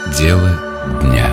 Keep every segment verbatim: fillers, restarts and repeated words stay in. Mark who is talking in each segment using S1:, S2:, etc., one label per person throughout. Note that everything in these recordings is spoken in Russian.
S1: Дело дня.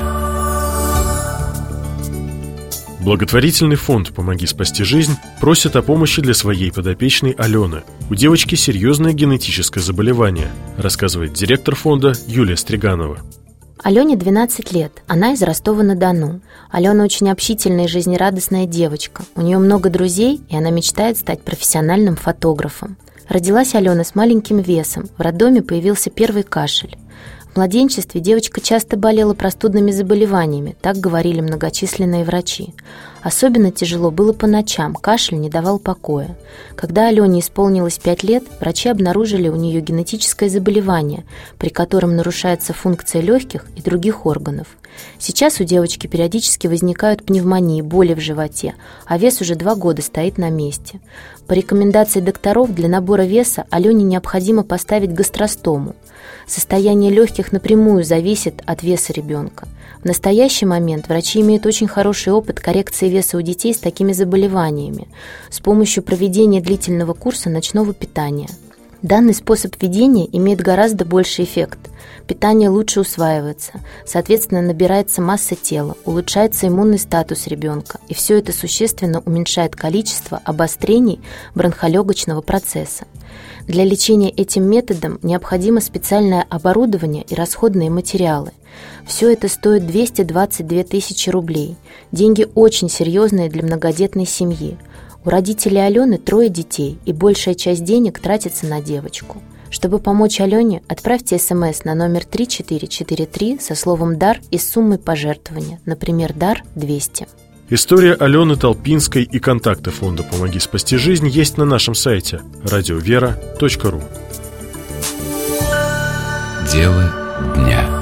S2: Благотворительный фонд «Помоги спасти жизнь» просит о помощи для своей подопечной Алены. У девочки серьезное генетическое заболевание, рассказывает директор фонда Юлия Стриганова.
S3: Алене двенадцать лет, она из Ростова-на-Дону. Алена очень общительная и жизнерадостная девочка. У нее много друзей, и она мечтает стать профессиональным фотографом. Родилась Алена с маленьким весом, в роддоме появился первый кашель. В младенчестве девочка часто болела простудными заболеваниями, так говорили многочисленные врачи. Особенно тяжело было по ночам, кашель не давал покоя. Когда Алене исполнилось пять лет, врачи обнаружили у нее генетическое заболевание, при котором нарушается функция легких и других органов. Сейчас у девочки периодически возникают пневмонии, боли в животе, а вес уже два года стоит на месте. По рекомендации докторов для набора веса Алене необходимо поставить гастростому. Состояние легких напрямую зависит от веса ребенка. В настоящий момент врачи имеют очень хороший опыт коррекции веса у детей с такими заболеваниями с помощью проведения длительного курса ночного питания. Данный способ ведения имеет гораздо больший эффект. Питание лучше усваивается, соответственно, набирается масса тела, улучшается иммунный статус ребенка, и все это существенно уменьшает количество обострений бронхолегочного процесса. Для лечения этим методом необходимо специальное оборудование и расходные материалы. Все это стоит двести двадцать две тысячи рублей. Деньги очень серьезные для многодетной семьи. У родителей Алены трое детей, и большая часть денег тратится на девочку. Чтобы помочь Алене, отправьте смс на номер три четыре четыре три со словом «дар» и с суммой пожертвования, например, «дар двести».
S2: История Алены Толпинской и контакты фонда «Помоги спасти жизнь» есть на нашем сайте радиовера точка ру.
S1: Дело дня.